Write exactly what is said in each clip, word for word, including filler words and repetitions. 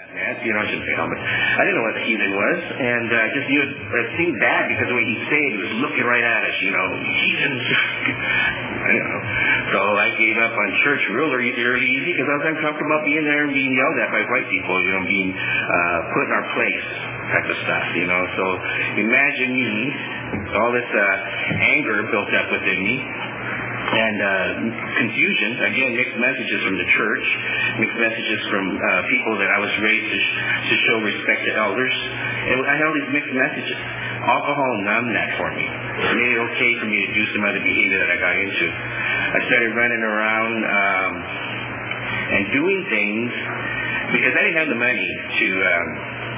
man. You know, I shouldn't say helmet. I didn't know what the heathen was, and uh, just knew it, it seemed bad because the way he'd say it, he was looking right at us, you know, heathens. I don't know. So I gave up on church real early, early easy because I was uncomfortable about being there and being yelled at by white people, you know, being uh, put in our place type of stuff, you know. So imagine me, all this uh, anger built up within me. And uh, confusion, again, mixed messages from the church, mixed messages from uh, people that I was raised to, sh- to show respect to elders. And I had all these mixed messages. Alcohol numbed that for me. It made it okay for me to do some other behavior that I got into. I started running around um, and doing things because I didn't have the money to um,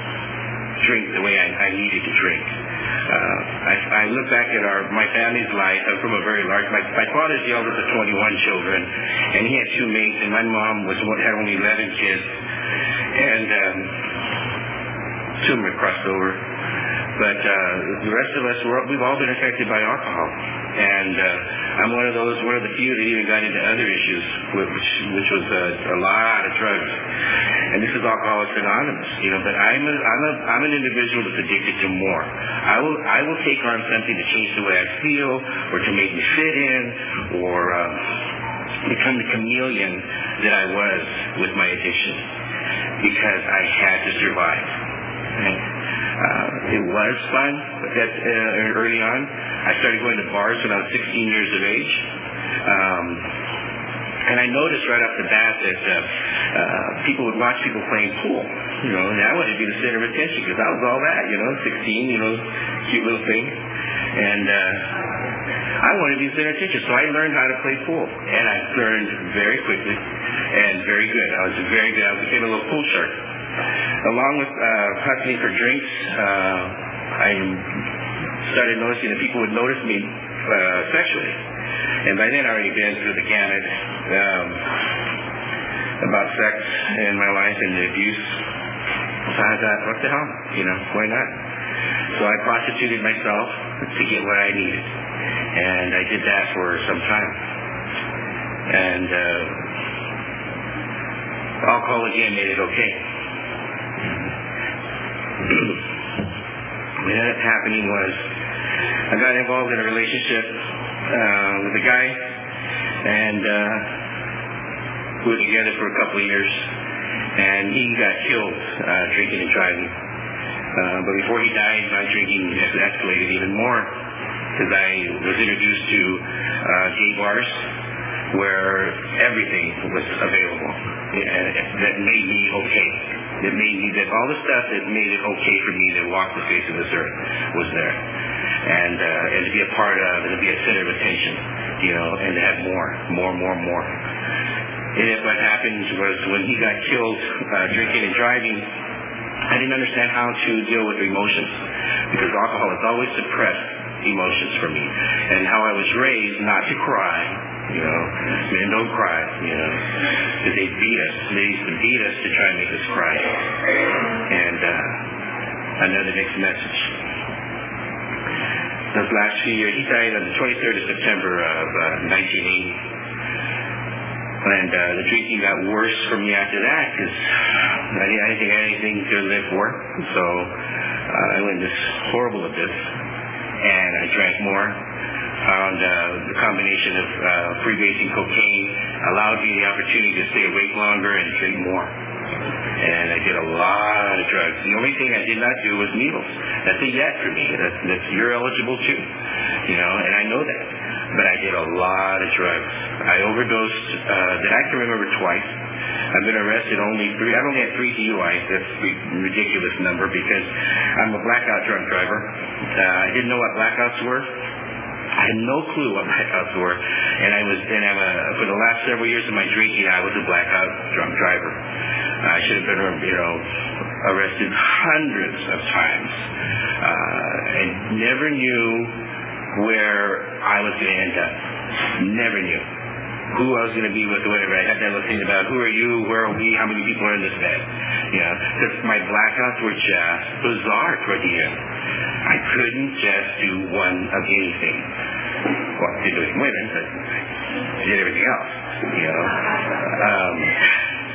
drink the way I, I needed to drink. Uh, I, I look back at our my family's life. I'm from a very large. My, my father's the eldest of twenty-one children, and he had two mates, and my mom was had only eleven kids, and um, two of them had crossed over. But uh, the rest of us, we're, we've all been affected by alcohol, and uh, I'm one of those, one of the few that even got into other issues, which which was a, a lot of drugs. And this is Alcoholics Anonymous, you know. But I'm a, I'm a I'm an individual that's addicted to more. I will I will take on something to change the way I feel, or to make me fit in, or um, become the chameleon that I was with my addiction, because I had to survive. Right? Uh, it was fun that uh, early on. I started going to bars when I was sixteen years of age. Um, And I noticed right off the bat that uh, uh, people would watch people playing pool, you know, and I wanted to be the center of attention because I was all that, you know, sixteen, you know, cute little thing. And uh, I wanted to be the center of attention, so I learned how to play pool. And I learned very quickly and very good. I was very good. I became a little pool shark. Along with uh, hustling for drinks, uh, I started noticing that people would notice me uh, sexually. And by then I already been through the gamut um, about sex in my life and the abuse. So I thought, what the hell? You know, why not? So I prostituted myself to get what I needed. And I did that for some time. And uh, alcohol again made it okay. What ended up happening was I got involved in a relationship Uh, with a guy, and uh, we were together for a couple of years, and he got killed uh, drinking and driving. Uh, but before he died, my drinking escalated even more because I was introduced to uh, gay bars where everything was available that made me okay. That made me that all the stuff that made it okay for me to walk the face of this earth was there. And, uh, and to be a part of, and to be a center of attention, you know, and to have more, more, more, more. And what happened was when he got killed uh, drinking and driving, I didn't understand how to deal with emotions because alcohol has always suppressed emotions for me. And how I was raised not to cry, you know, men don't cry, you know, because they beat us. They used to beat us to try and make us cry. And uh, another mixed message. Those last few years, he died on the twenty-third of September of uh, nineteen eighty. And uh, the drinking got worse for me after that because I didn't think I had anything to live for. So uh, I went in this horrible abyss. And I drank more. Found uh, the combination of uh, freebasing cocaine allowed me the opportunity to stay awake longer and drink more. And I did a lot of drugs. The only thing I did not do was needles. That's a yet for me. That's, that's you're eligible too, you know, and I know that. But I did a lot of drugs. I overdosed uh, that I can remember twice. I've been arrested only three. I've only had three D U Is. That's a ridiculous number because I'm a blackout drunk driver. Uh, I didn't know what blackouts were. I had no clue what blackouts were, and I was. And I'm a, for the last several years of my drinking, I was a blackout drunk driver. I should have been, you know, arrested hundreds of times, uh, and never knew where I was going to end up. Never knew who I was going to be with or whatever. I had that little thing about who are you, where are we, how many people are in this bed. You know, because my blackouts were just bizarre toward the end. I couldn't just do one of anything. Well, I did do it with women, but I did everything else. You know. Um,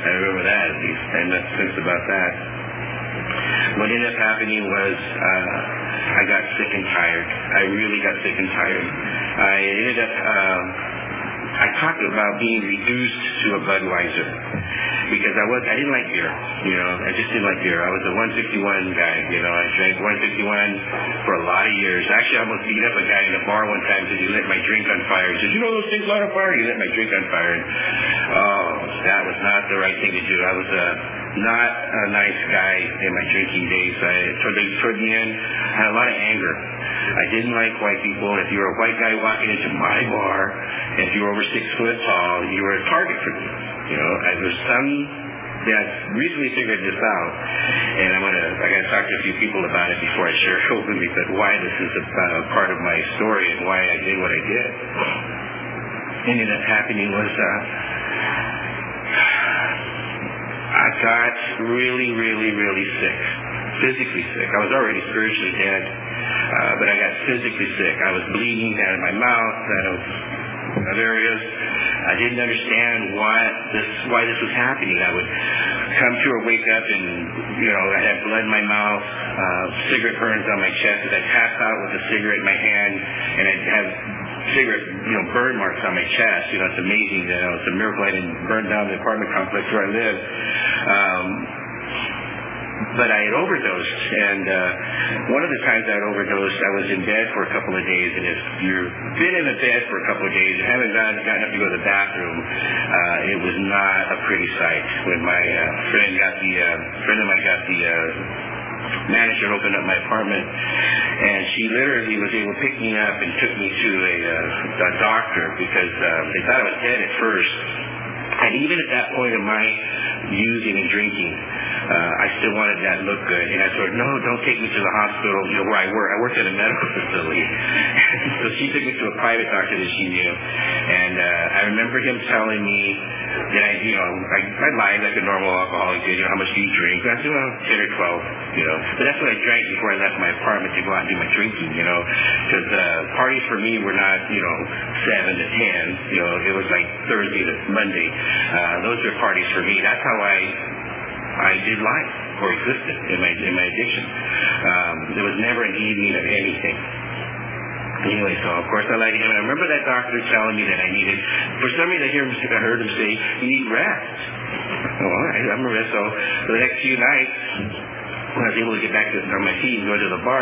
I remember that at least. I have nothing sense about that. What ended up happening was uh, I got sick and tired. I really got sick and tired. I ended up, uh, I talked about being reduced to a Budweiser because I was, I didn't like beer. You know, I just didn't like beer. I was a one fifty-one guy. You know, I drank one fifty-one for a lot of years. Actually, I almost beat up a guy in a bar one time because he lit my drink on fire. He said, "You know those things light on fire?" He lit my drink on fire. And, oh, that was not the right thing to do. I was a not a nice guy in my drinking days. I, toward, the, toward the end, I had a lot of anger. I didn't like white people. If you were a white guy walking into my bar, if you were over six foot tall, you were a target for me. You know, I, there's some that recently figured this out, and I'm gonna I gotta talk to a few people about it before I share openly, but why this is a uh, part of my story and why I did what I did. What ended up happening was uh, I got really, really, really sick, physically sick. I was already spiritually dead, uh, but I got physically sick. I was bleeding out of my mouth, out of other areas. I didn't understand why this why this was happening. I would come to or wake up and, you know, I had blood in my mouth, uh, cigarette burns on my chest as I passed out with a cigarette in my hand, and I'd have cigarette, you know, burn marks on my chest. You know, it's amazing. You know, it's a miracle I didn't burn down the apartment complex where I live. Um, But I had overdosed, and uh, one of the times I had overdosed, I was in bed for a couple of days, and if you've been in the bed for a couple of days and haven't gotten, gotten up to go to the bathroom, uh, it was not a pretty sight. When my uh, friend got the, uh, friend of mine got the uh, manager opened up my apartment, and she literally was able to pick me up and took me to a, uh, a doctor because uh, they thought I was dead at first. And even at that point of my using and drinking, uh, I still wanted that look good. And I told her, no, don't take me to the hospital, you know, where I work. I worked at a medical facility. So she took me to a private doctor that she knew. And uh, I remember him telling me that I, you know, I, I lied like a normal alcoholic did, you know, how much do you drink? And I said, well, ten or twelve, you know. But that's what I drank before I left my apartment to go out and do my drinking, you know. Because uh, parties for me were not, you know, seven to ten. You know, it was like Thursday to Monday. Uh, those were parties for me. That's how I I did life or existed in my in my addiction. Um, there was never an evening of anything. Anyway, so of course I lied to him. And I remember that doctor telling me that I needed, for some reason I, hear him, I heard him say, you need rest. Oh, all right, I'm a rest. So for the next few nights, when I was able to get back to, on my feet and go to the bar,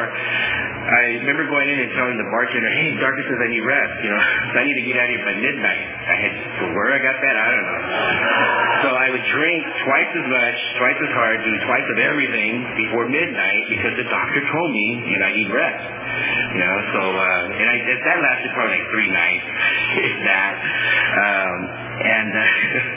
I remember going in and telling the bartender, hey, the doctor says I need rest. You know, so I need to get out of here by midnight. I had, so where I got that, I don't know. So I would drink twice as much, twice as hard, do twice of everything before midnight because the doctor told me, you know, I need rest. You know, so, uh, and I, that lasted probably like three nights, if that. Um, and uh,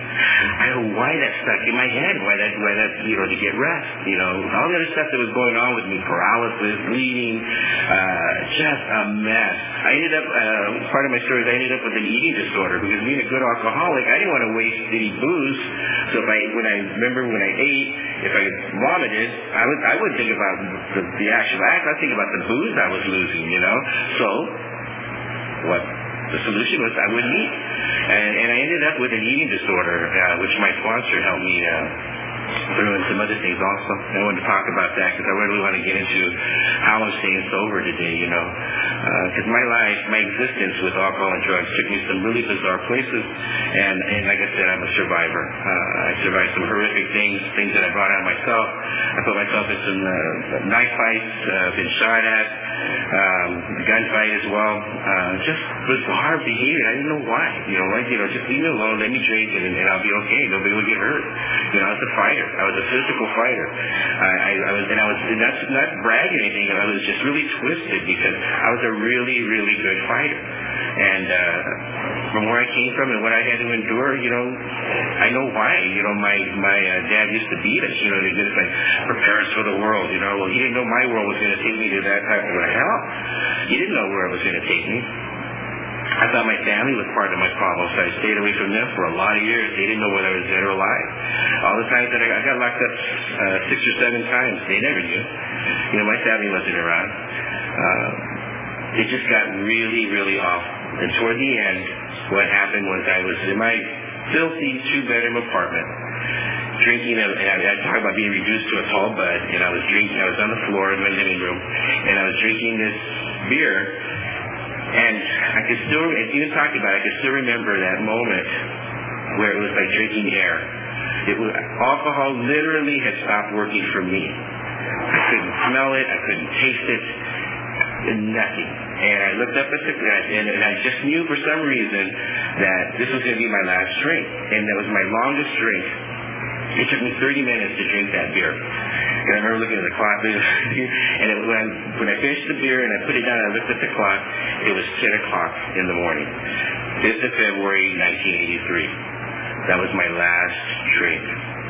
I don't know why that stuck in my head, why that, why that, you know, to get rest. You know, all the other stuff that was going on with me, paralysis, bleeding, uh, just a mess. I ended up, uh, part of my story is I ended up with an eating disorder because being a good alcoholic, I didn't want to waste any booze. So if I, when I remember when I ate, if I vomited, I would, I wouldn't think about the, the actual act. I'd think about the booze I was losing, you know. So, what the solution was, I wouldn't eat. And, and I ended up with an eating disorder, uh, which my sponsor helped me uh, through and some other things also. I wanted to talk about that because I really want to get into how I'm staying sober today, you know. Because uh, my life, my existence with alcohol and drugs took me some really bizarre places. And, and like I said, I'm a survivor. Uh, I survived some horrific things, things that I brought on myself. I put myself in some uh, knife fights, uh, been shot at, um, gunfight as well. Uh, just bizarre behavior. I didn't know why. You know, like, you know, just leave me alone, let me drink, and, and I'll be okay. Nobody will get hurt. You know, I was a fighter. I was a physical fighter. I, I, I was, and I was, and that's not bragging or anything. I was just really twisted because I was a really, really good fighter. And uh, from where I came from and what I had to endure, you know, I know why. You know, my my uh, dad used to beat us. You know, they just like prepare us for the world. You know, well, he didn't know my world was going to take me to that type of hell. He didn't know where it was going to take me. I thought my family was part of my problem, so I stayed away from them for a lot of years. They didn't know whether I was dead or alive. All the times that I got, I got locked up uh, six or seven times, they never knew. You know, my family wasn't around. Uh, it just got really, really awful. And toward the end, what happened was I was in my filthy two-bedroom apartment, drinking, and I, I talk about being reduced to a tall bud, and I was drinking, I was on the floor in my living room, and I was drinking this beer, and I could still, even talking about it, I could still remember that moment where it was like drinking air. It was, alcohol literally had stopped working for me. I couldn't smell it, I couldn't taste it, nothing. And I looked up at the and, and I just knew for some reason that this was going to be my last drink, and that was my longest drink. It took me thirty minutes to drink that beer. And I remember looking at the clock, and it, when, I, when I finished the beer and I put it down, I looked at the clock, it was ten o'clock in the morning. fifth of February, nineteen eighty-three. That was my last drink.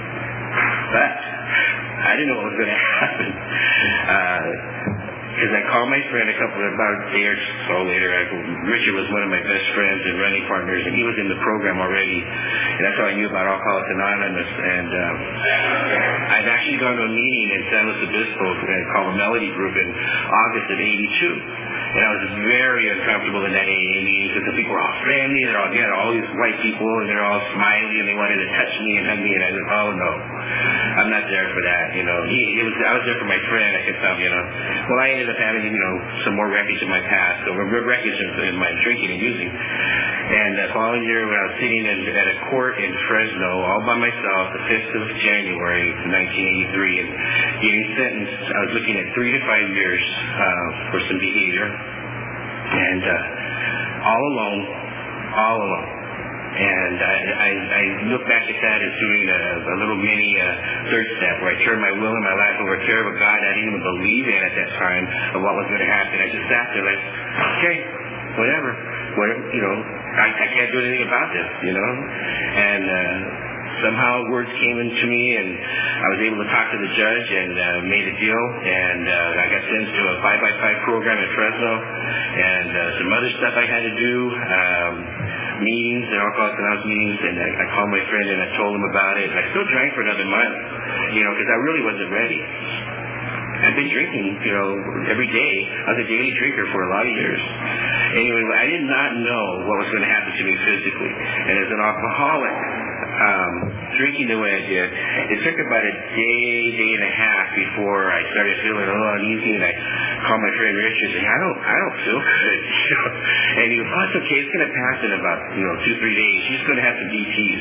But I didn't know what was going to happen. Uh, Because I called my friend a couple of, about a day or so later. I, Richard was one of my best friends and running partners, and he was in the program already. And that's how I knew about Alcoholics Anonymous. And um, I'd actually gone to a meeting in San Luis Obispo called the Melody Group in August of eighty-two. And I was very uncomfortable in that A A meeting because the people were all friendly. They're all, they had all these white people, and they're all smiley, and they wanted to touch me and hug me. And I said, oh, no, I'm not there for that. You know, he, it was, I was there for my friend. I could tell, you know. Well, I ended up having, you know, some more wreckage in my past, so wreckage in my drinking and using. And the following year, when I was sitting in, at a court in Fresno, all by myself, the fifth of January, nineteen eighty-three, and getting sentenced, I was looking at three to five years uh, for some behavior. And uh, all alone, all alone. And I, I, I look back at that as doing a, a little mini uh, third step where I turned my will and my life over care of a God I didn't even believe in at that time of what was going to happen. I just sat there like, okay, whatever. whatever you know, I, I can't do anything about this, you know. And uh, somehow words came into me, and I was able to talk to the judge and uh, made a deal. And uh, I got sentenced to a five by five program at Fresno, and uh, some other stuff I had to do. Um, meetings, and Alcoholics Anonymous meetings, and I, I called my friend and I told him about it. And I still drank for another month, you know, because I really wasn't ready. I've been drinking, you know, every day. I was a daily drinker for a lot of years. Anyway, I did not know what was going to happen to me physically. And as an alcoholic, um, drinking the way I did, it took about a day, day and a half before I started feeling a little uneasy, and I called my friend Richard and said, I don't, I don't feel good. You know? And he goes, oh, it's okay, it's going to pass in about, you know, two, three days. You're just going to have some D Ts.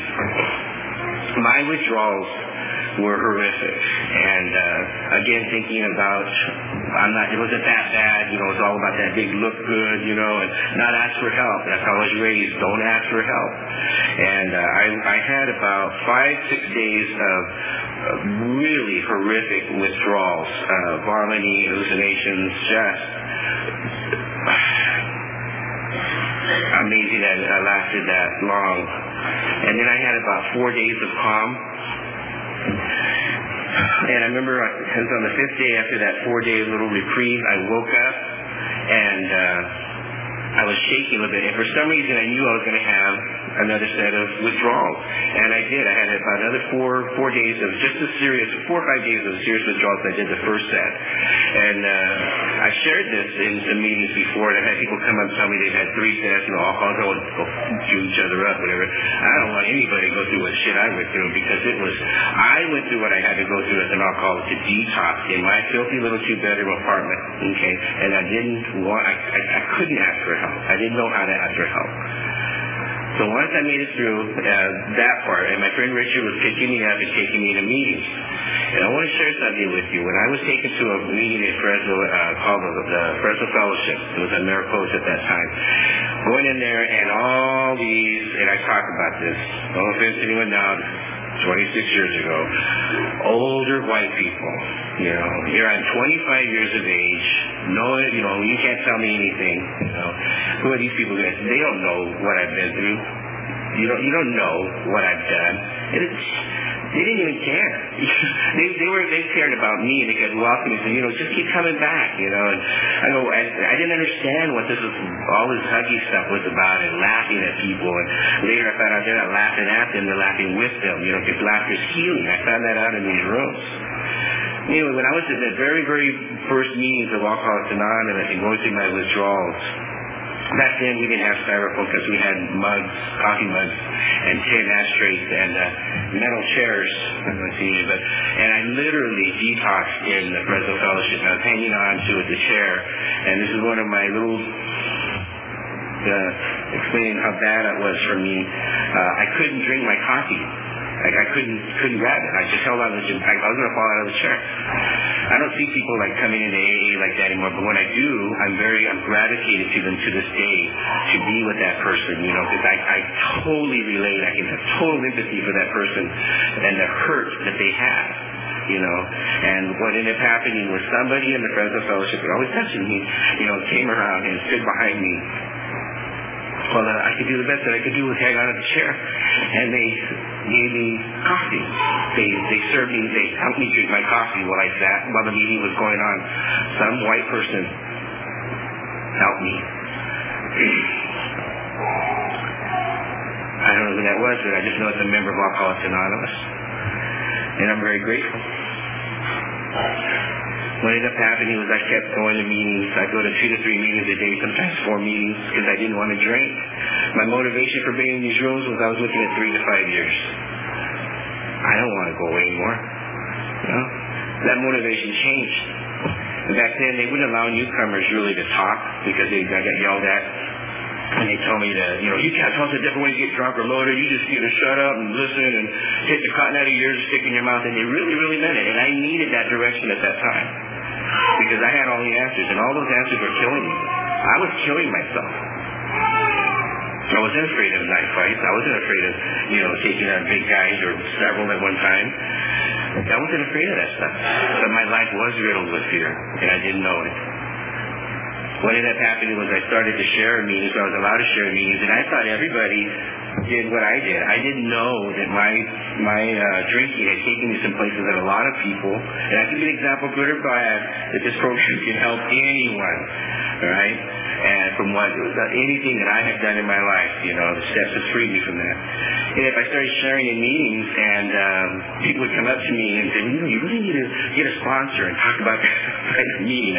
My withdrawals were horrific. And uh, again, thinking about, I'm not, it wasn't that bad, you know, it's all about that big look good, you know, and not ask for help. That's how I was raised, don't ask for help. And uh, I, I had about five, six days of uh, really horrific withdrawals, uh, vomiting, hallucinations, just amazing that it lasted that long. And then I had about four days of calm. And I remember it was on the fifth day after that four-day little reprieve, I woke up and uh, I was shaking a little bit. And for some reason, I knew I was going to have another set of withdrawals. And I did. I had about another four four days of just as serious, four or five days of serious withdrawals as I did the first set. And uh, I shared this in some meetings before, and I've had people come up and tell me they've had three sets, you know, alcoholics always go chew each other up, whatever. I don't want anybody to go through what shit I went through, because it was, I went through what I had to go through as an alcoholic to detox in my filthy little two-bedroom apartment, okay? And I didn't want, I, I, I couldn't ask for help. I didn't know how to ask for help. So once I made it through uh, that part, and my friend Richard was picking me up and taking me to meetings. And I want to share something with you. When I was taken to a meeting in Fresno uh, called the, the Fresno Fellowship, it was at Mariposa at that time, going in there and all these, and I talk about this, no offense to anyone now, twenty-six years ago, older white people, you know, here I'm twenty-five years of age, no, you know, you can't tell me anything, you know, who are these people? They don't know what I've been through, you don't, you don't know what I've done, and it's, they didn't even care. they, they were, they cared about me, and they kept welcoming me, so, you know, just keep coming back, you know, and I go, I, I didn't understand what this was, all this huggy stuff was about, and laughing at people, and later I found out they're not laughing at them, they're laughing with them, you know, because laughter is healing. I found that out in these rooms. Anyway, when I was at the very, very first meetings of Alcoholics Anonymous and going through my withdrawals, Back then, we didn't have styrofoam because we had mugs, coffee mugs, and tin ashtrays, and uh, metal chairs. I'm going to see you, but and I literally detoxed in the Fresno Fellowship. I was hanging on to the chair, and this is one of my little uh, explaining how bad it was for me. Uh, I couldn't drink my coffee. Like I couldn't couldn't grab it. I just held on to the gym. I was going to fall out of the chair. I don't see people like coming into A A like that anymore. But when I do, I'm very I'm gravitated to them to this day to be with that person. You know, because I I totally relate. I can have total empathy for that person and the hurt that they have. You know, and what ended up happening was somebody in the Fresno Fellowship, always touching me, you know, came around and stood behind me. Well, uh, I could do the best that I could do was hang on to the chair, and they gave me coffee. They they served me, they helped me drink my coffee while I sat, while the meeting was going on. Some white person helped me. I don't know who that was, but I just know it's a member of Alcoholics Anonymous, and I'm very grateful. What ended up happening was I kept going to meetings. I'd go to two to three meetings a day, sometimes four meetings, because I didn't want to drink. My motivation for being in these rooms was I was looking at three to five years. I don't want to go away anymore. You know? That motivation changed. And back then, they wouldn't allow newcomers really to talk because they I got yelled at. And they told me to, you know, you can't tell us a different way to get drunk or loaded. You just need to shut up and listen and take the cotton out of your ears and stick in your mouth. And they really, really meant it. And I needed that direction at that time because I had all the answers. And all those answers were killing me. I was killing myself. I wasn't afraid of knife fights. I wasn't afraid of, you know, taking on big guys or several at one time. I wasn't afraid of that stuff. But my life was riddled with fear, and I didn't know it. What ended up happening was I started to share meetings. I was allowed to share meetings, and I thought everybody did what I did. I didn't know that my my uh, drinking had taken me some places that a lot of people, and I give you an example, good or bad, that this program can help anyone, all right? And from what it was uh, anything that I had done in my life, you know, the steps have freed me from that. And if I started sharing in meetings, and um, people would come up to me and say, well, you know, you really need to get a sponsor and talk about that meeting.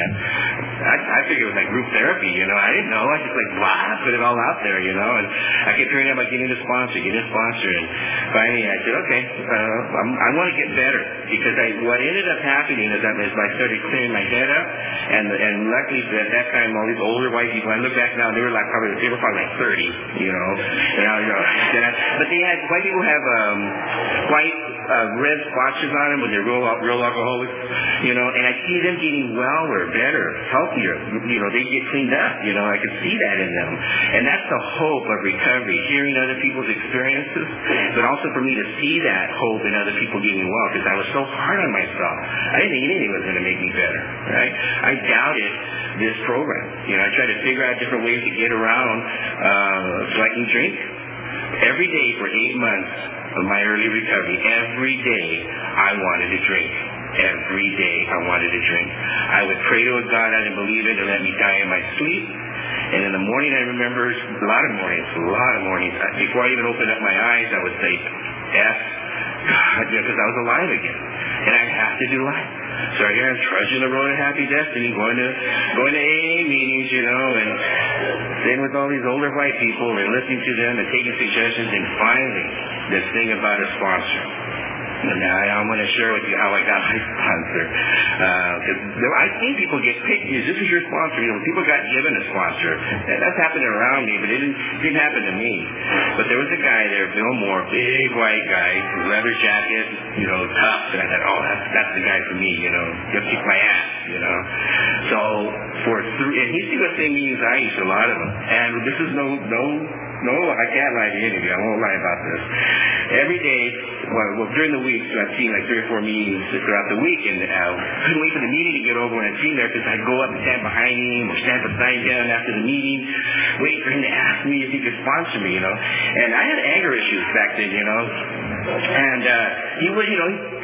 I, I figured it was like group therapy, you know. I didn't know. I just like, blah, put it all out there, you know. And I kept hearing about getting a sponsor, getting a sponsor. And finally I said, okay, uh, I'm, I want to get better. Because I, what ended up happening is that as I started clearing my head up, and and luckily at that time, all these older white people, I look back now, they were like probably, they were probably like thirty, you know. And I, you know but they had, white people have um, white uh, red splotches on them when they're real, real alcoholics, you know. And I see them getting well or better, healthier. You know, they get cleaned up, you know. I could see that in them. And that's the hope of recovery, hearing other people's experiences, but also for me to see that hope in other people getting well, because I was so hard on myself. I didn't think anything was going to make me better, right? I doubted this program. You know, I tried to figure out different ways to get around uh, so I can drink. Every day for eight months of my early recovery, every day I wanted to drink. Every day I wanted to drink. I would pray to a God I didn't believe in to let me die in my sleep. And in the morning, I remember a lot of mornings, a lot of mornings. Before I even opened up my eyes, I would say, F God, because I was alive again. And I have to do life. So here I'm trudging the road of happy destiny, going to going to A A meetings, you know, and sitting with all these older white people and listening to them and taking suggestions. And finally, this thing about a sponsor. And I, I'm going to share with you how I got my sponsor. Because uh, I've seen people get picked. This is your sponsor. You know, people got given a sponsor. That, that's happened around me, but it didn't, didn't happen to me. But there was a guy there, Bill Moore, big white guy, leather jacket, you know, tough. And I thought, oh, that's, that's the guy for me, you know. He'll kick my ass, you know. So for three, and he's seen the same meetings I used, a lot of them. And this is no, no, no, I can't lie to anybody. I won't lie about this. Every day, well, well during the week, so I've seen like three or four meetings throughout the week, and uh, couldn't wait for the meeting to get over when I'd seen there, because I'd go up and stand behind him or stand beside him after the meeting, wait for him to ask me if he could sponsor me, you know. And I had anger issues back then, you know. And uh, he would, you know,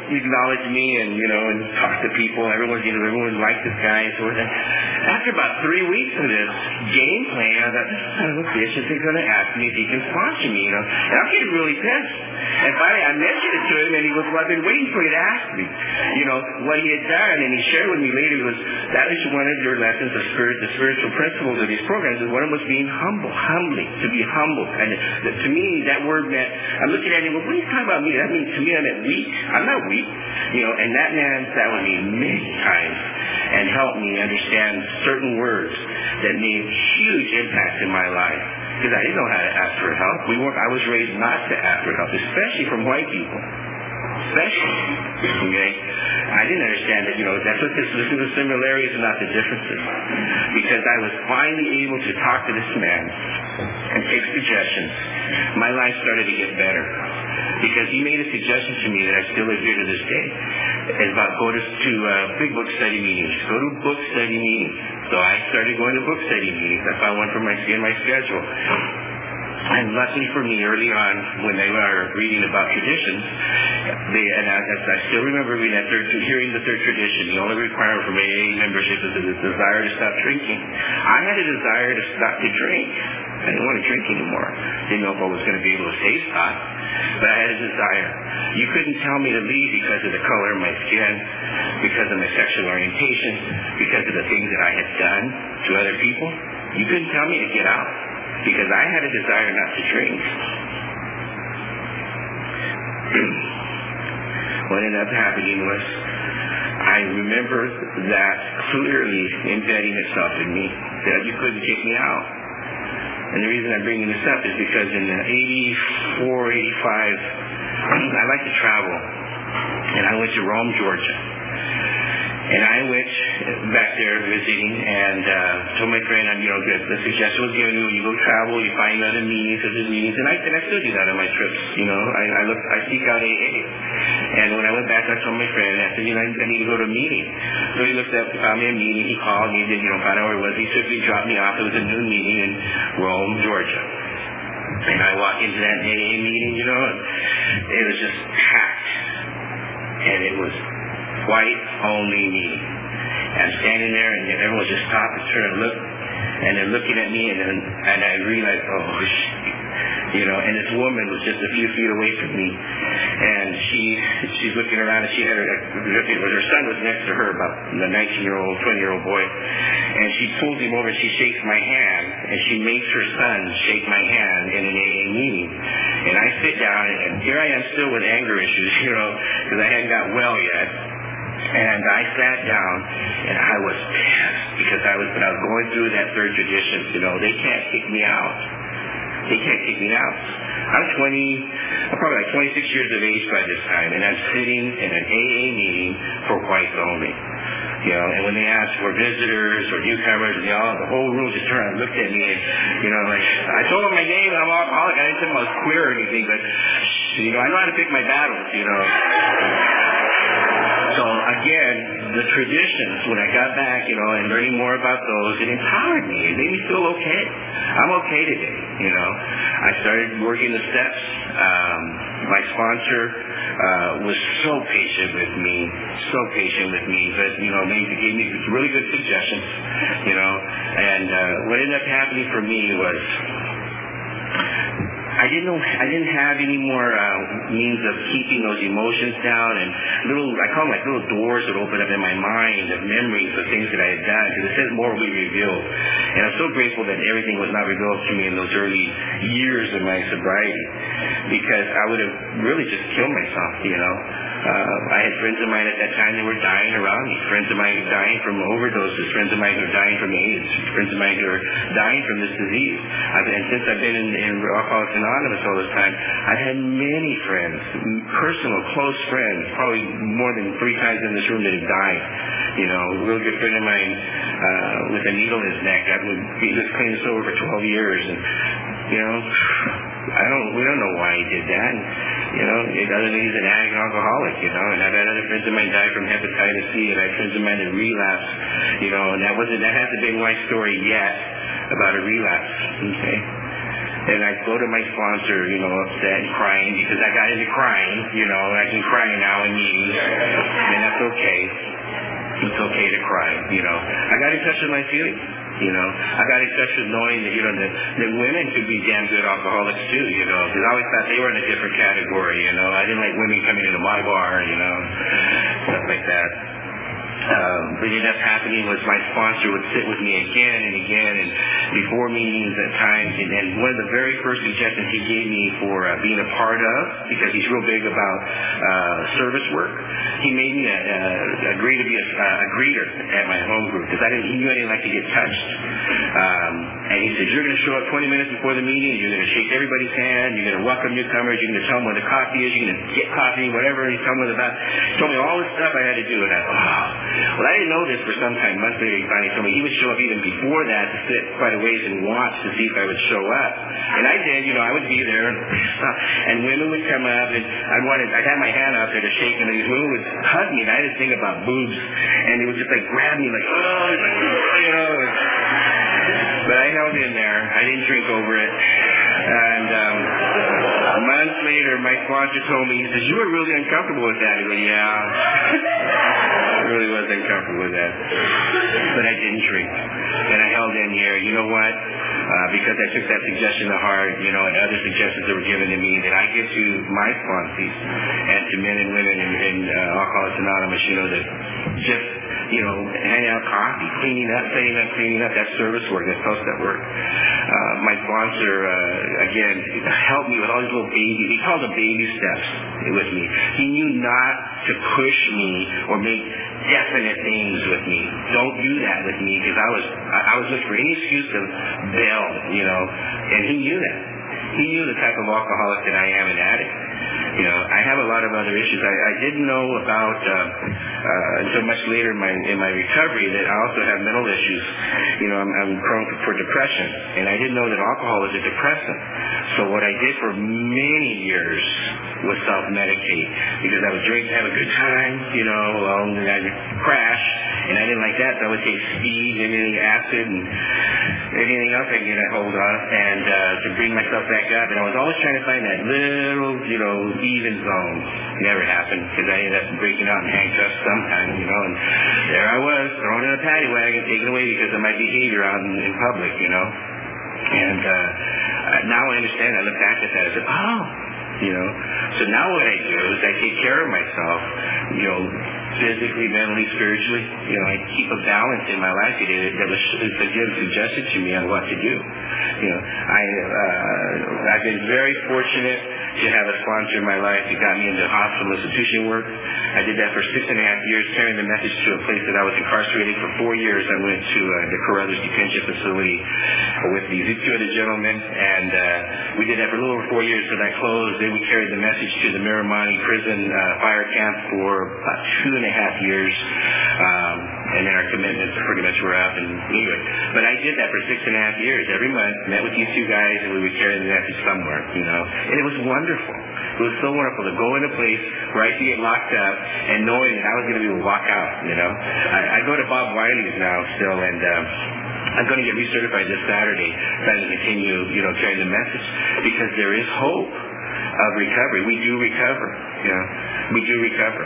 acknowledge me and, you know, and talk to people. Everyone, you know, everyone liked this guy. So after about three weeks of this game plan, I thought, this son of a bitch isn't going to ask me if he can sponsor me, you know. And I'm getting really pissed. And finally, I mentioned it to him, and he goes, well, I've been waiting for you to ask me, you know, what he had done. And he shared with me later, he goes, that is one of your lessons of spirit, the spiritual principles of these programs, is one of them was being humble, humbling, to be humble. And to me, that word meant, I'm looking at him, well, what are you talking about me? That means, to me, I meant weak. I'm not weak. You know, and that man sat with me many times and helped me understand certain words that made huge impacts in my life. Because I didn't know how to ask for help. We weren't, I was raised not to ask for help, especially from white people. Especially. Okay? I didn't understand that, you know, that's what this, this is the similarities and not the differences. Because I was finally able to talk to this man and take suggestions. My life started to get better. Because he made a suggestion to me that I still live here to this day. It's about go to, to uh, big book study meetings. Go to book study meetings. So I started going to book study meetings. I found one for my in my schedule. And luckily for me, early on, when they were reading about traditions, they, and I, I still remember reading that third, hearing the third tradition, the only requirement for A A membership is the desire to stop drinking. I had a desire to stop to drink. I didn't want to drink anymore. Didn't know if I was going to be able to stay stopped, but I had a desire. You couldn't tell me to leave because of the color of my skin, because of my sexual orientation, because of the things that I had done to other people. You couldn't tell me to get out because I had a desire not to drink. What ended up happening was I remember that clearly embedding itself in me, that you couldn't kick me out. And the reason I'm bringing this up is because in eighty-four, eighty-five, I like to travel. And I went to Rome, Georgia. And I went back there visiting and uh, told my friend, you know, the, the suggestion was given me when you go travel, you find other meetings, other meetings. And I, and I still do that on my trips, you know. I, I look, I seek out A A. And when I went back, I told my friend, I said, you know, I, I need to go to a meeting. So he looked up, found me a meeting. He called me, did, you know, found out where it was. He took me, dropped me off. It was a noon meeting in Rome, Georgia. And I walked into that A A meeting, you know, and it was just packed. And it was white only meeting. I'm standing there, and everyone just stopped and turned and looked, and they're looking at me, and then and I realized, oh, shit. You know, and this woman was just a few feet away from me, and she she's looking around, and she had her, her son was next to her, about the nineteen-year-old, twenty-year-old boy, and she pulls him over, and she shakes my hand, and she makes her son shake my hand in an A A meeting. And I sit down, and here I am still with anger issues, you know, because I hadn't got well yet. And I sat down, and I was pissed because I was, when I was going through that third tradition, you know, they can't kick me out. They can't kick me out. I'm twenty, I'm probably like twenty-six years of age by this time, and I'm sitting in an A A meeting for whites only. You know, and when they asked for visitors or newcomers, and all, the whole room just turned and looked at me, and, you know, like, I told them my name, and I'm alcoholic. I didn't tell them I was queer or anything, but, you know, I know how to pick my battles, you know. So, again, the traditions, when I got back, you know, and learning more about those, it empowered me. It made me feel okay. I'm okay today, you know. I started working the steps. Um, my sponsor uh, was so patient with me, so patient with me, but, you know, they gave me really good suggestions, you know. And uh, what ended up happening for me was I didn't know, I didn't have any more uh, means of keeping those emotions down, and little, I call them like little doors that open up in my mind of memories of things that I had done, because it says more will be revealed. And I'm so grateful that everything was not revealed to me in those early years of my sobriety, because I would have really just killed myself, you know. Uh, I had friends of mine at that time that were dying around me. Friends of mine dying from overdoses. Friends of mine who were dying from AIDS. Friends of mine who were dying from this disease. I've, and since I've been in, in Alcoholics Anonymous all this time, I've had many friends, personal, close friends, probably more than three times in this room that have died. You know, a real good friend of mine uh, with a needle in his neck. I would be this clean and sober for twelve years, and you know, I don't. We don't know why he did that. And, you know, it, other than he's an addict and alcoholic, you know. And I've had other friends of mine die from hepatitis C, and I had friends of mine that relapsed, you know. And that wasn't. That hasn't been my story yet about a relapse. Okay. And I'd go to my sponsor, you know, upset and crying because I got into crying, you know, I can cry now in meetings, and that's okay. It's okay to cry, you know. I got in touch with my feelings, you know. I got in touch with knowing that, you know, that, that women could be damn good alcoholics too, you know, because I always thought they were in a different category, you know. I didn't like women coming into my bar, you know, stuff like that. Um, what ended up happening was my sponsor would sit with me again and again, and before meetings at times, and, and one of the very first suggestions he gave me for uh, being a part of, because he's real big about uh, service work, he made me a, uh, agree to be a, uh, a greeter at my home group, because I didn't, he knew I didn't like to get touched. Um, and he said, you're going to show up twenty minutes before the meeting, you're going to shake everybody's hand, you're going to welcome newcomers, you're going to tell them where the coffee is, you're going to get coffee, whatever, he told me about, he told me all this stuff I had to do, and I thought, oh. Well, I didn't know this for some time. Months later, he finally told me he would show up even before that to sit quite a ways and watch to see if I would show up. And I did. You know, I would be there, and women would come up, and I wanted, I had my hand out there to shake, and these women would hug me, and I didn't think about boobs, and they would just like grab me, like, oh, like, you know. But I held in there. I didn't drink over it. And um, months later, my sponsor told me, he says, you were really uncomfortable with that. I go, yeah. I really was uncomfortable with that. But I didn't drink. And I held in here. You know what? Uh, because I took that suggestion to heart, you know, and other suggestions that were given to me, that I give to my sponsees and to men and women in, in uh, Alcoholics Anonymous, you know, that just, you know, handing out coffee, cleaning up, setting up, cleaning up, that's service work, that's post-up work. Uh, my sponsor, uh, again, helped me with all these little baby, he called them baby steps with me. He knew not to push me or make definite things with me. Don't do that with me, because I was, I, I was looking for any excuse to bail, you know, and he knew that. He knew the type of alcoholic that I am, an addict. You know, I have a lot of other issues. I, I didn't know about uh, uh, until much later in my in my recovery that I also have mental issues. You know, I'm, I'm prone for depression, and I didn't know that alcohol was a depressant. So what I did for many years was self-medicate, because I would drink to have a good time, you know, um, and I'd crash, and I didn't like that. So I would take speed, anything acid, and anything else I could get a hold of, and uh, to bring myself back up. And I was always trying to find that little, you know, even zone. Never happened, because I ended up breaking out in handcuffs sometimes, you know, and there I was, thrown in a paddy wagon, taken away because of my behavior out in, in public, you know. And uh, now I understand. I look back at that and I said, oh, you know. So now what I do is I take care of myself, you know, physically, mentally, spiritually. You know, I keep a balance in my life that was suggested to me on what to do. You know, I, uh, I've been very fortunate to have a sponsor in my life that got me into hospital institution work. I did that for six and a half years, carrying the message to a place that I was incarcerated for four years. I went to uh, the Carruthers Detention Facility with these two other gentlemen, and uh, we did that for a little over four years until that closed. Then we carried the message to the Miramani Prison uh, Fire Camp for about two and a half years, um, and then our commitments pretty much were up. And anyway, but I did that for six and a half years. Every month, met with these two guys, and we would carry the message somewhere, you know, and it was wonderful. It was so wonderful to go in a place where I could get locked up and knowing that I was going to be able to walk out, you know. I, I go to Bob Wiley's now still, and um, I'm going to get recertified this Saturday, trying to continue, you know, carrying the message, because there is hope of recovery. We do recover, you know. We do recover.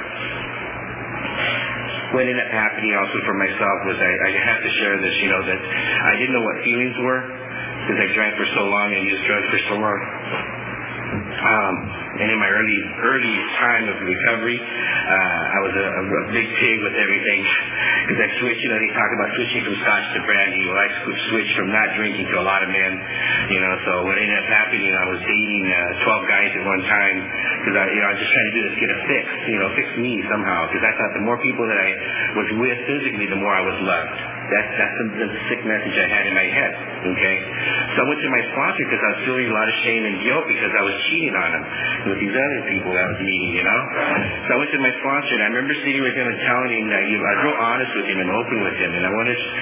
What ended up happening also for myself was I, I have to share this, you know, that I didn't know what feelings were, because I drank for so long and used drugs for so long. Um, and in my early early time of recovery, uh, I was a, a, a big pig with everything. Because I switched, you know, they talk about switching from scotch to brandy. Well, I switched from not drinking to a lot of men, you know. So what ended up happening, I was dating uh, twelve guys at one time, because I, you know, I was just trying to do this, get a fix, you know, fix me somehow. Because I thought the more people that I was with physically, the more I was loved. That's, that's the, the sick message I had in my head, okay? So I went to my sponsor because I was feeling a lot of shame and guilt because I was cheating on him with these other people I was meeting, you know? So I went to my sponsor, and I remember sitting with him and telling him that, you know, I was real honest with him and open with him, and I wanted to,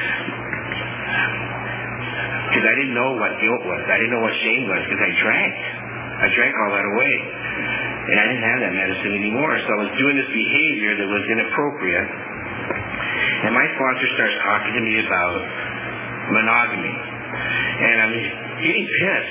because I didn't know what guilt was. I didn't know what shame was, because I drank. I drank all that away. And I didn't have that medicine anymore, so I was doing this behavior that was inappropriate. And my sponsor starts talking to me about monogamy. And I'm getting pissed.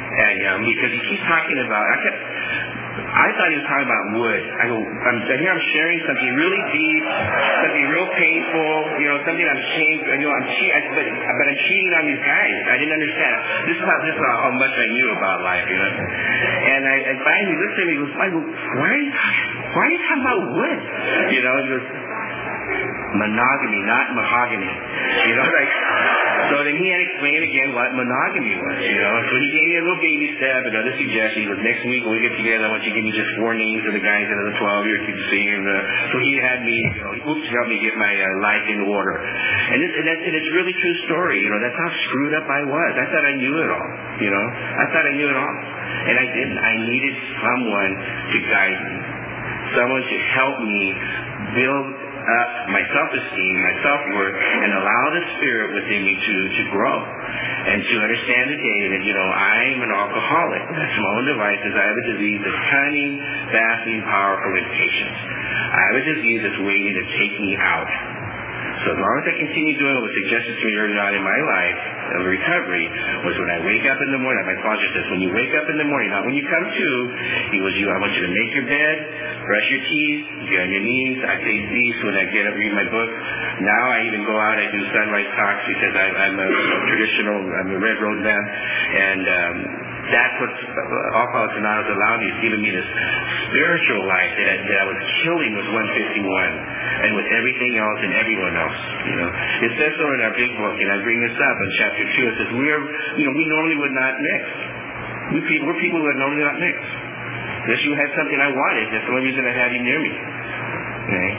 And um, because he keeps talking about, I kept, I thought he was talking about wood. I go, I'm here. I'm sharing something really deep, something real painful. You know, something I'm ashamed. You know, I'm che- I, but, but I'm cheating on these guys. I didn't understand. This is how this is how much I knew about life. You know, and I and finally looked at me. He goes, Michael, why are you why are you talking about wood? You know, he goes, monogamy, not mahogany. You know, like, so then he had explained again what monogamy was, you know. So he gave me a little baby step, another suggestion. He goes, next week when we get together, I want you to give me just four names of the guys out of the twelve you're seeing. Uh, so he had me, you know, oops, help me get my uh, life in order. And, this, and, that's, and it's a really true story, you know. That's how screwed up I was. I thought I knew it all, you know. I thought I knew it all. And I didn't. I needed someone to guide me, someone to help me build up my self-esteem, my self-worth, and allow the spirit within me to, to grow and to understand today that, you know, I'm an alcoholic. That's my own devices. I have a disease that's cunning, baffling, powerful, and patient. I have a disease that's waiting to take me out. So as long as I continue doing what was suggested to me early on in my life of recovery, was when I wake up in the morning, my sponsor says, when you wake up in the morning, not when you come to, he was, you, I want you to make your bed, brush your teeth, get on your knees. I say these when I get up, read my book. Now I even go out, I do sunrise talks because I, I'm a, a traditional, I'm a Red Road man, and um, that's what Alcoholics Anonymous allowed me. It's given me this spiritual life that, that I was killing with one fifty-one and with everything else and everyone else. You know, it says so in our big book, and I bring this up in chapter two. It says we are, you know, we normally would not mix. We people, we're people who would normally not mix. Unless you had something I wanted, that's the only reason I had you near me. Okay.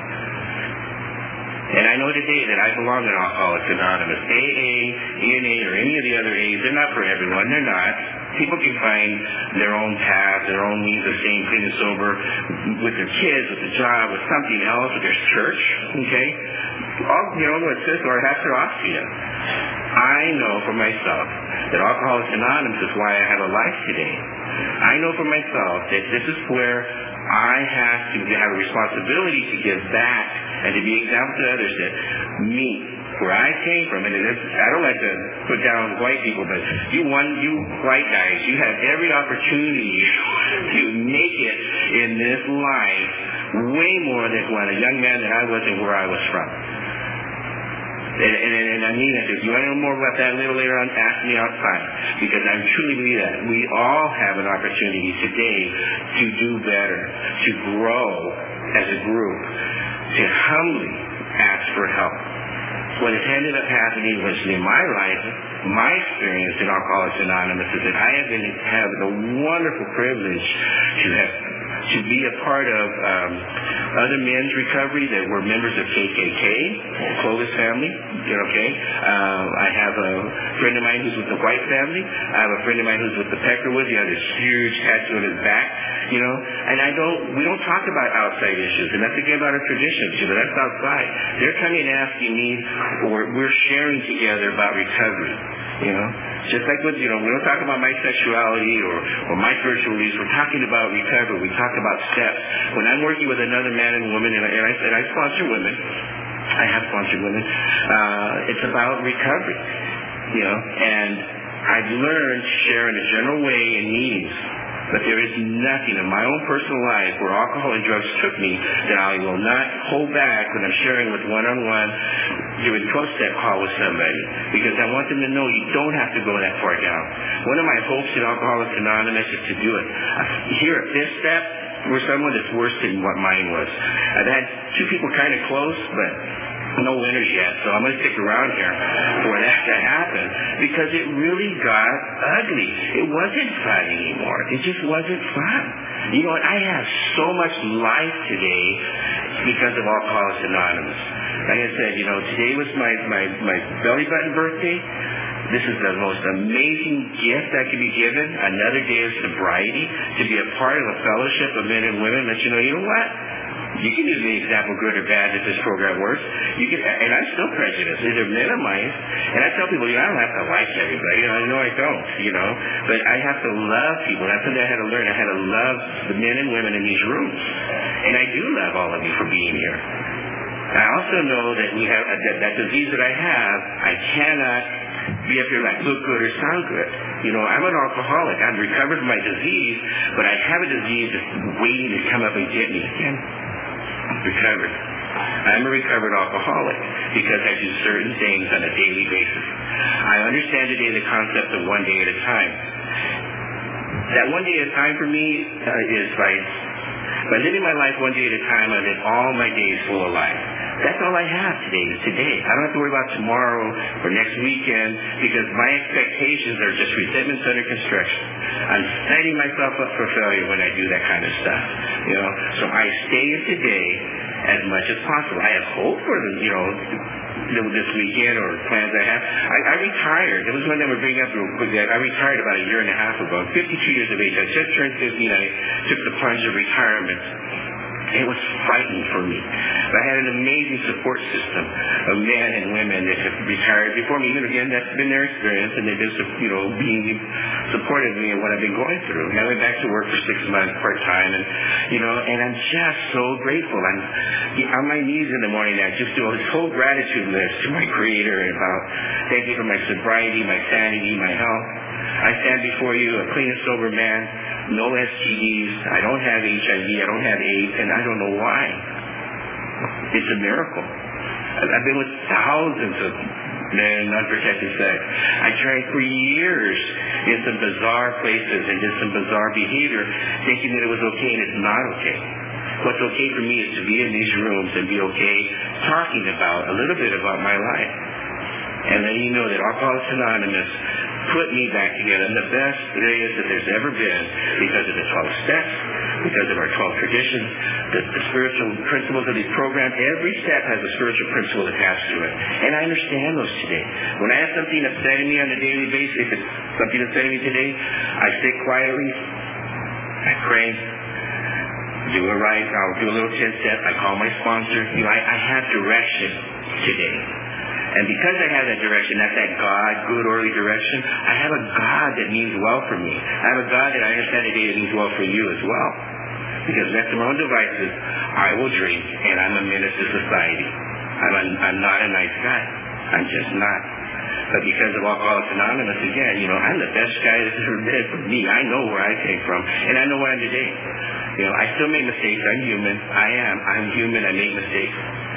And I know today that I belong in Alcoholics Anonymous. A A, E N A, or any of the other A's, they're not for everyone. They're not. People can find their own path, their own means of staying clean and sober with their kids, with the job, with something else, with their church. Okay? All, you know, what it says, or has their Austria. I know for myself that Alcoholics Anonymous is why I have a life today. I know for myself that this is where I have to have a responsibility to give back and to be an example to others that me, where I came from, and it's, I don't like to put down white people, but you one, you white guys, you have every opportunity to make it in this life way more than when a young man that I was and where I was from. And, and, and I mean that. If you want to know more about that a little later on, ask me outside. Because I truly believe that we all have an opportunity today to do better, to grow as a group, to humbly ask for help. What has ended up happening was in my life, my experience in Alcoholics Anonymous is that I have been have the wonderful privilege to have to be a part of um, other men's recovery that were members of K K K, Clovis family. Okay, uh, I have a friend of mine who's with the White family. I have a friend of mine who's with the Peckerwoods. He has this huge tattoo on his back. You know, and I don't. We don't talk about outside issues, and that's again about our traditions. You know, that's outside. They're coming and asking me, or we're sharing together about recovery. You know, just like with, you know, we don't talk about my sexuality or, or my spiritual beliefs. We're talking about recovery. We talk about steps. When I'm working with another man and woman, and I, and I, and I sponsor women, I have sponsored women, uh, it's about recovery. You know, and I've learned to share in a general way in meetings. But there is nothing in my own personal life where alcohol and drugs took me that I will not hold back when I'm sharing with one-on-one, doing twelve-step call with somebody. Because I want them to know you don't have to go that far down. One of my hopes in Alcoholics Anonymous is to do it. Here at this step, we're someone that's worse than what mine was. I've had two people kind of close, but no winners yet, so I'm going to stick around here for that to happen because it really got ugly. It wasn't fun anymore. It just wasn't fun. You know what? I have so much life today because of Alcoholics Anonymous. Like I said, you know, today was my, my, my belly button birthday. This is the most amazing gift that could be given. Another day of sobriety, to be a part of a fellowship of men and women. Let you know, you know what? You can use the example, good or bad, if this program works. You can, and I'm still prejudiced. These are minimized. And I tell people, you know, I don't have to like everybody. You know, I know I don't, you know. But I have to love people. That's something I had to learn. I had to love the men and women in these rooms. And I do love all of you for being here. I also know that we have that, that disease that I have, I cannot be up here like look good or sound good. You know, I'm an alcoholic. I'm recovered from my disease, but I have a disease that's waiting to come up and get me again. Recovered. I'm a recovered alcoholic because I do certain things on a daily basis. I understand today the concept of one day at a time. That one day at a time for me uh, is by, by living my life one day at a time, I live all my days full of life. That's all I have today is today. I don't have to worry about tomorrow or next weekend because my expectations are just resentments under construction. I'm setting myself up for failure when I do that kind of stuff. You know, so I stay in today as much as possible. I have hope for the, you know, this weekend or plans I have. I, I retired. There was one that we're bringing up real quick. I retired about a year and a half ago. I'm fifty-two years of age. I just turned fifty and I took the plunge of retirement. It was frightening for me. But I had an amazing support system of men and women that have retired before me. Even again, that's been their experience, and they've been, you know, being supportive of me in what I've been going through. And I went back to work for six months part-time, and, you know, and I'm just so grateful. I'm on my knees in the morning. I just do this whole gratitude list to my Creator about thank you for my sobriety, my sanity, my health. I stand before you a clean and sober man, no S T Ds, I don't have H I V, I don't have AIDS, and I don't know why. It's a miracle. I've been with thousands of men in unprotected sex. I tried for years in some bizarre places and did some bizarre behavior, thinking that it was okay, and it's not okay. What's okay for me is to be in these rooms and be okay talking about a little bit about my life. And letting you know that Alcoholics Anonymous put me back together in the best areas that there's ever been because of the twelve steps, because of our twelve traditions, the, the spiritual principles of these programs. Every step has a spiritual principle attached to it. And I understand those today. When I have something upsetting me on a daily basis, if it's something upsetting me today, I sit quietly, I pray, do a right, I'll do a little ten step, I call my sponsor. You know, I, I have direction today. And because I have that direction, that's that God, good, orderly direction, I have a God that means well for me. I have a God that I understand today that means well for you as well. Because left to my own devices, I will drink, and I'm a menace to society. I'm, a, I'm not a nice guy. I'm just not. But because of Alcoholics Anonymous, again, you know, I'm the best guy that's ever been for me. I know where I came from, and I know where I'm today. You know, I still make mistakes. I'm human. I am. I'm human. I make mistakes.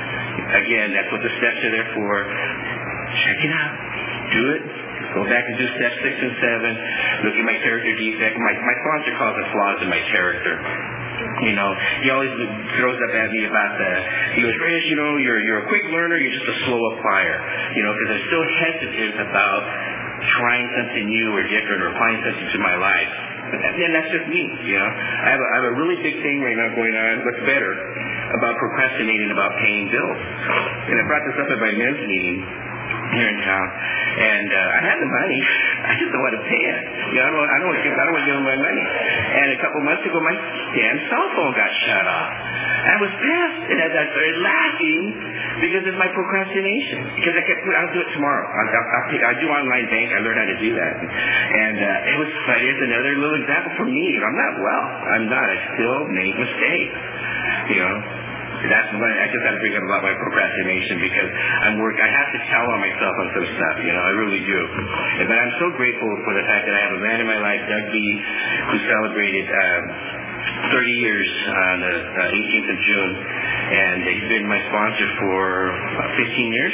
Again, that's what the steps are there for. Check it out. Do it. Go back and do steps six and seven. Look at my character defect. My, my sponsor calls it flaws in my character. You know, he always throws up at me about the, he goes, Reyes, you know, you're, you're a quick learner, you're just a slow applier. You know, because I'm still hesitant about trying something new or different or applying something to my life. And that's just me, you know. I have, a, I have a really big thing right now going on, what's better, about procrastinating about paying bills. And I brought this up at my men's meeting here in town, and uh, I had the money. I just don't want to pay it. You know, I don't, I don't want to give, I don't want to give them my money. And a couple months ago, my damn cell phone got shut off. I was pissed, and I started laughing because of my procrastination. Because I kept, I'll do it tomorrow. I'll, I'll, I'll take, I do online bank. I learned how to do that, and uh, it was funny. It's another little example for me. I'm not well. I'm not. I still make mistakes. You know. That's what I just had to bring up about my procrastination because I'm work. I have to tell on myself on some stuff, you know. I really do. But I'm so grateful for the fact that I have a man in my life, Doug B., who celebrated um, thirty years on the uh, eighteenth of June, and he's been my sponsor for uh, fifteen years,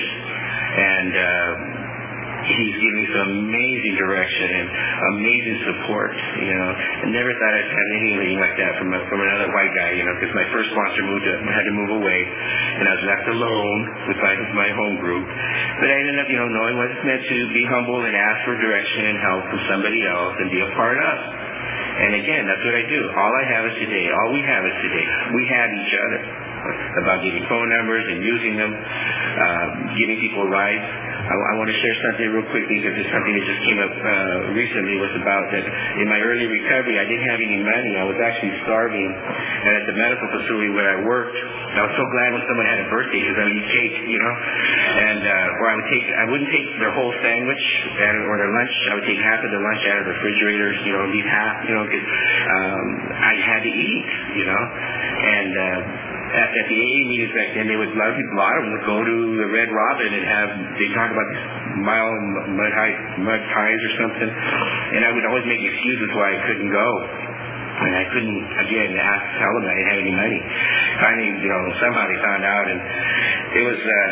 and. Uh, He's given me some amazing direction and amazing support, you know. I never thought I'd have anything like that from a, from another white guy, you know, because my first sponsor moved to, had to move away, and I was left alone with my, with my home group. But I ended up, you know, knowing what it's meant to be humble and ask for direction and help from somebody else and be a part of. And again, that's what I do. All I have is today. All we have is today. We have each other. About getting phone numbers and using them, uh, giving people rides. I, I want to share something real quickly because it's something that just came up uh, recently. Was about that in my early recovery, I didn't have any money. I was actually starving, and at the medical facility where I worked, I was so glad when someone had a birthday because I would eat cake, you know, and uh, or I would take, I wouldn't take their whole sandwich or their lunch. I would take half of the lunch out of the refrigerators, you know, leave half, you know, because um, I had to eat, you know, and. Uh, at, at the A A meetings back then, they would, a lot of people, a lot of them would go to the Red Robin and have, they talk about this mile mud high, mud ties or something, and I would always make excuses why I couldn't go. And I couldn't, again, ask, tell them I didn't have any money. Finally, you know, somehow they found out, and it was uh,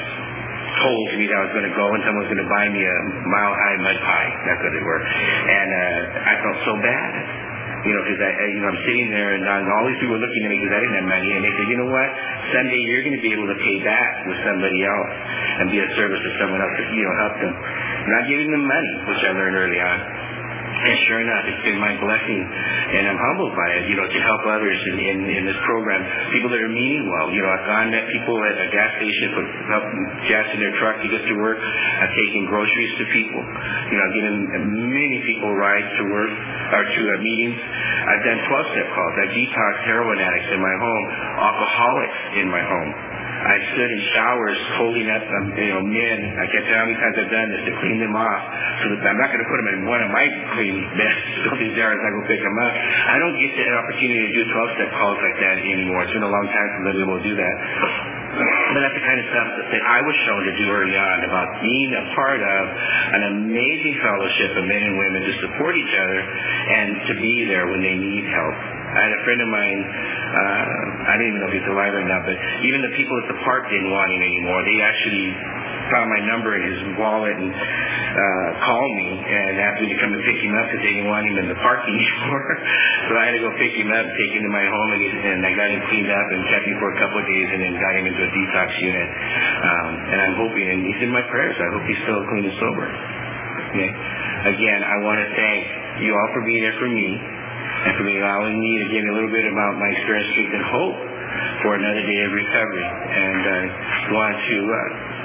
told to me that I was going to go and someone was going to buy me a mile-high mud pie. That's what they were. And uh, I felt so bad, you know, because I, I, you know, I'm sitting there and uh, all these people were looking at me because I didn't have money, and they said, you know what, someday you're going to be able to pay back with somebody else and be a service to someone else, you know, help them. I'm not giving them money, which I learned early on. And sure enough, it's been my blessing, and I'm humbled by it, you know, to help others in, in, in this program. People that are meaning well. You know, I've gone met people at a gas station, put help gas in their truck to get to work. I've taken groceries to people. You know, I've given many people rides to work, or to uh, meetings. I've done twelve-step calls. I've detoxed heroin addicts in my home, alcoholics in my home. I stood in showers holding up, um, you know, men. I can't tell how many times I've done this to clean them off. So that I'm not going to put them in one of my clean beds, so these jars I go pick them up. I don't get the opportunity to do twelve-step calls like that anymore. It's been a long time since I've been able to do that. But that's the kind of stuff that I was shown to do early on, about being a part of an amazing fellowship of men and women to support each other and to be there when they need help. I had a friend of mine, uh, I don't even know if he's alive right now, but even the people at the park didn't want him anymore. They actually found my number in his wallet and uh, called me and asked me to come and pick him up because they didn't want him in the park anymore. So I had to go pick him up, take him to my home, and, and I got him cleaned up and kept him for a couple of days and then got him into a detox unit. Um, and I'm hoping, and he's in my prayers, I hope he's still clean and sober. Okay? Again, I want to thank you all for being there for me, and for allowing me to give you a little bit about my experience, strength, and hope for another day of recovery. And I uh, want to uh,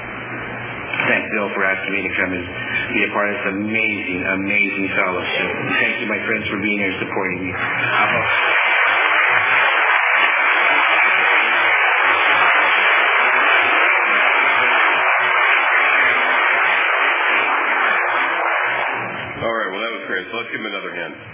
thank Bill for asking me to come and be a part of this amazing, amazing fellowship. And thank you, my friends, for being here and supporting me. I hope All right, well, that was great. So let's give him another hand.